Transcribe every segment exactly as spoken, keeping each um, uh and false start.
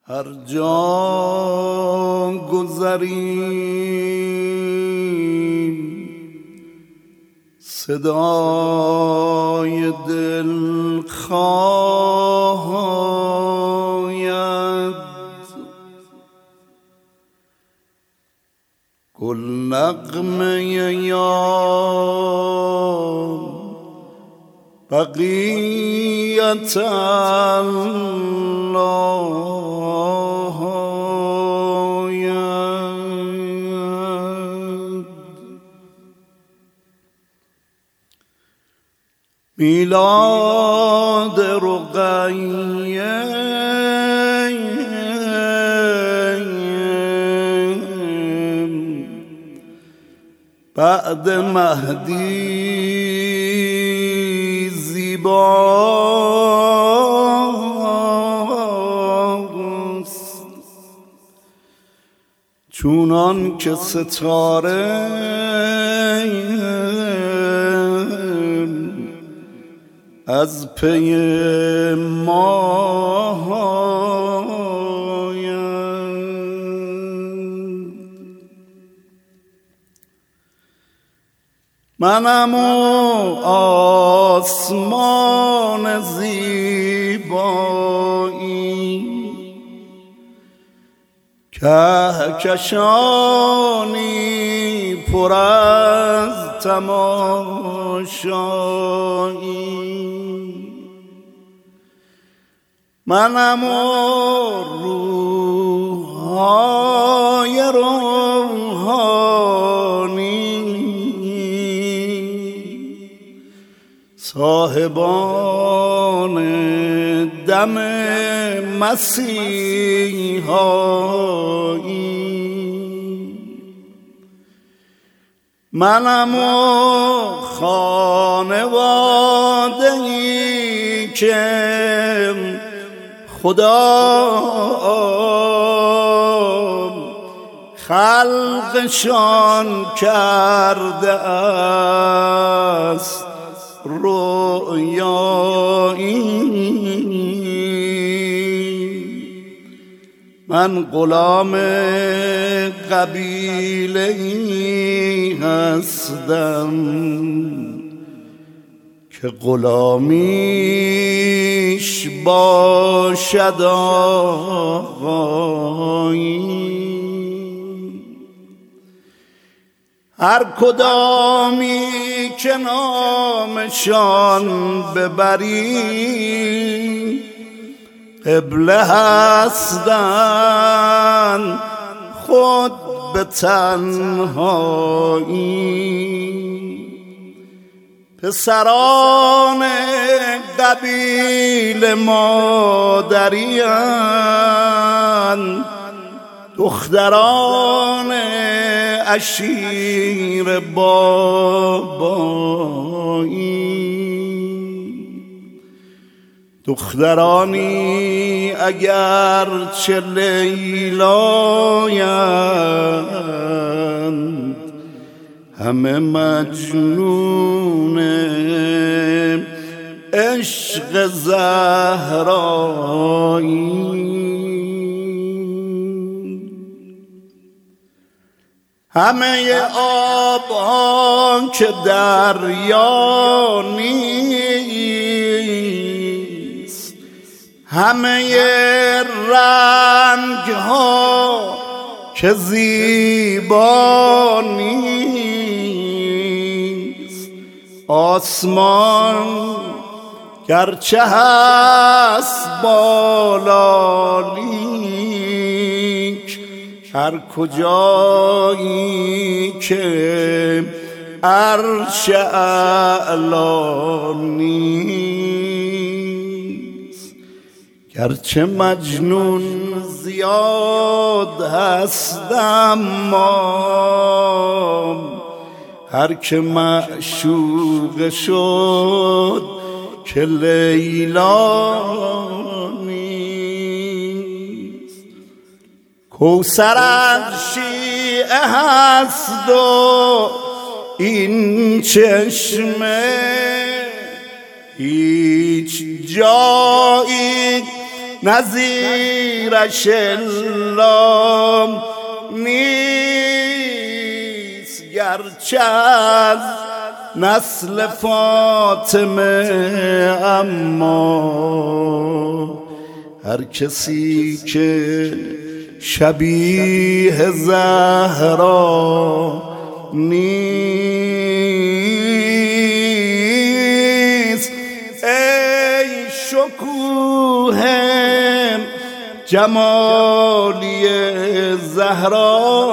هر جا گذریم صدای دلخواه آید، گل نغمه یار بقیت الله آید. میلاد رقیه بعد مهدی زیباست، چونان که ستاره از پی ماه آید. منم و آسمان زیبایی، کهکشانی پر از تماشایی. منم و روح‌های روحانی، صاحبان دم مسیحایی. منم و خانواده‌ای که خدا خلقشان کرده است رویایی. من غلام قبیله‌ای هستم که غلامیش باشد آقایی. هر کدامی که نامشان ببری قبله هستند خود به تنهایی. پسران قبیل مادری‌اند، دختران عشیر بابایی. دخترانی اگر چه لیلایند، همه مجنون عشق زهرایی. همه آبها که دریا نیست، همه رنگ ها که زیبا نیست. آسمان گرچه هست بالا لیک، هر کجایی که عرش اعلی نیست. گرچه مجنون زیاد هست اما هر که معشوق شد که لیلا نیست. کوثر از شیعه هست و این چشمه هیچ جایی نظیرش الا نیست، گرچه از نسل فاطمه، اما هر کسی که شبیه زهرا نیست. ای شکوه جمالی زهرا،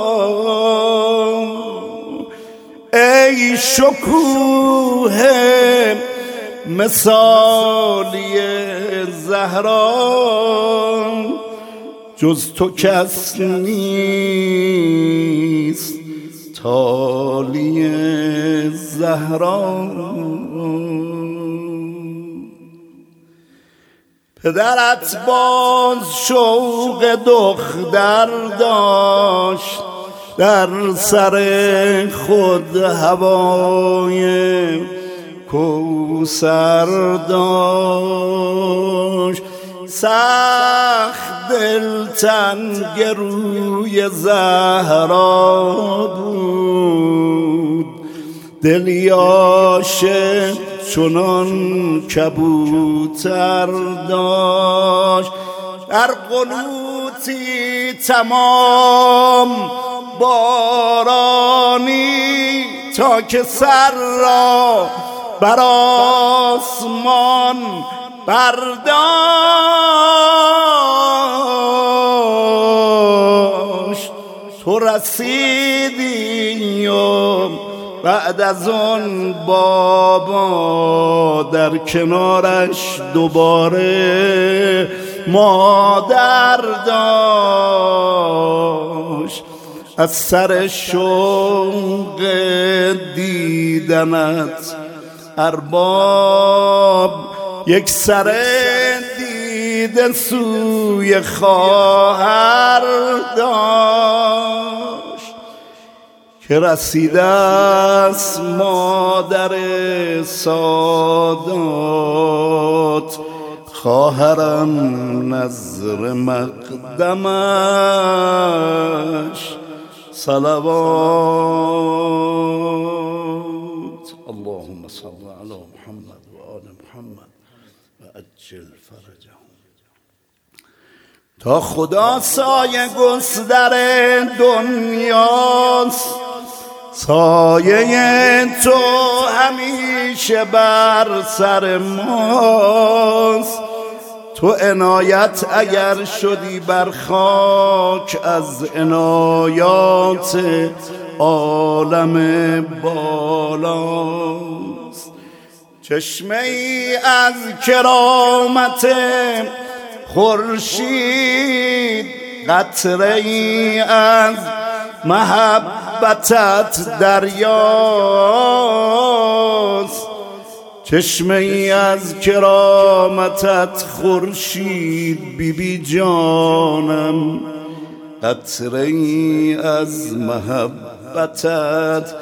ای شکوه مثالی زهرا، جز تو کس نیست تالی زهرا. پدرت باز شوق دختر داشت، در سر خود هوای کوثر داشت. سخت دلتنگ روی زهرا بود، دلی عاشق چنان کبوتر داشت. در قنوتی تمام بارانی، تا که سر را بر آسمان برداشت. تو رسیدی و بعد از آن بابا در کنارش دوباره مادر داشت. از سر شوق دیدنت ارباب، یک سر دیده سوی خواهر داشت، که رسیده است مادر سادات، خواهرم نظر مقدمش صلوات. اللهم صل على محمد و آل محمد و عجل فرجهم. تا خدا سایه گستر دنیاست، سایه تو همیشه بر سر ماست. تو عنایت اگر شدی بر خاک، از عنایات عالم بالاست. چشمه ای از کرامت خورشید، قطره ای از محبتت دریاست. چشمه ای از کرامتت خورشید بی بی جانم، قطره ای از محبتت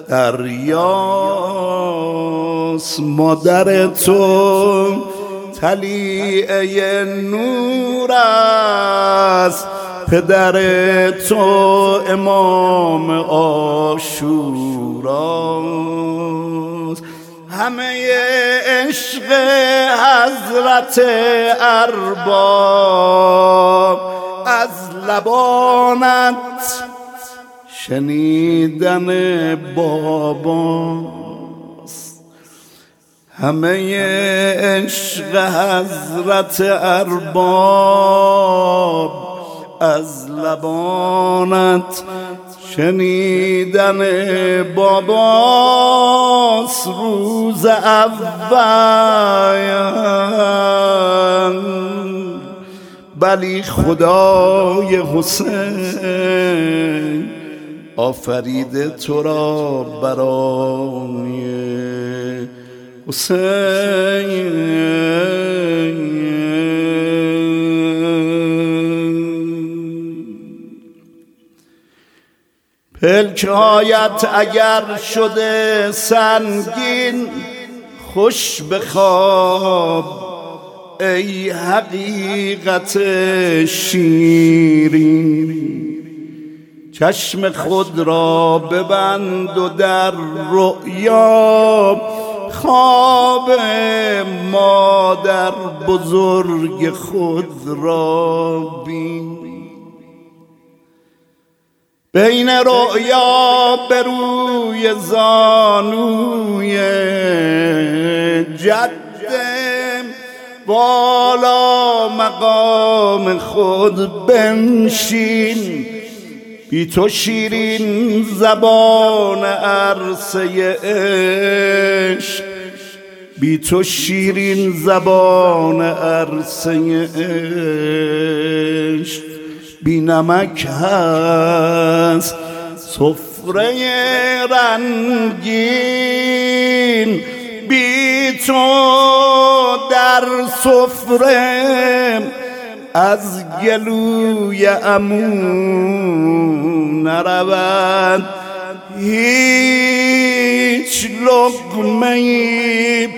دریاست. مادر تو طلیعه نور است، پدر تو امام عاشوراست. همه عشق حضرت ارباب، از لبانت شنیدن باباست. همه عشق حضرت ارباب، از لبانت شنیدن باباست. روز اول بلی خدای حسین آفریده تو را برای حسین. پلکایت اگر شده سنگین، خوش بخواب ای حقیقت شیرین، چشم خود را ببند و در رؤیا خواب مادر بزرگ خود را بین. بین رؤیا به روی زانوی جدم بالا مقام خود بنشین. بی تو شیرین زبان عرصه عشق، بی تو شیرین زبان عرصه عشق بی نمک هست سفره رنگین. بی تو در سفره از گلوی عمو نرود هیچ لقمه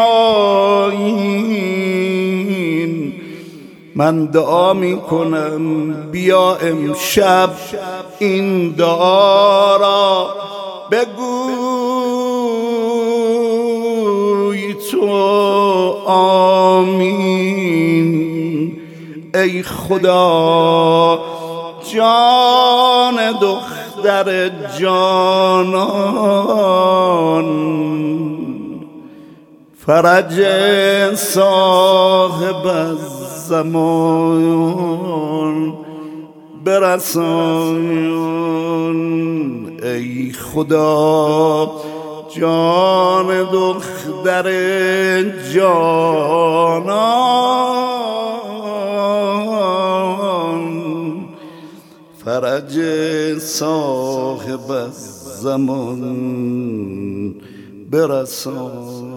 پایین. من دعا می کنم بیا امشب این دعا را بگوی تو آمین. ای خدا جان دختر جانان، فرج صاحب الزمان برسان. ای خدا جان دختر جانان، فرج صاحب الزمان برسان.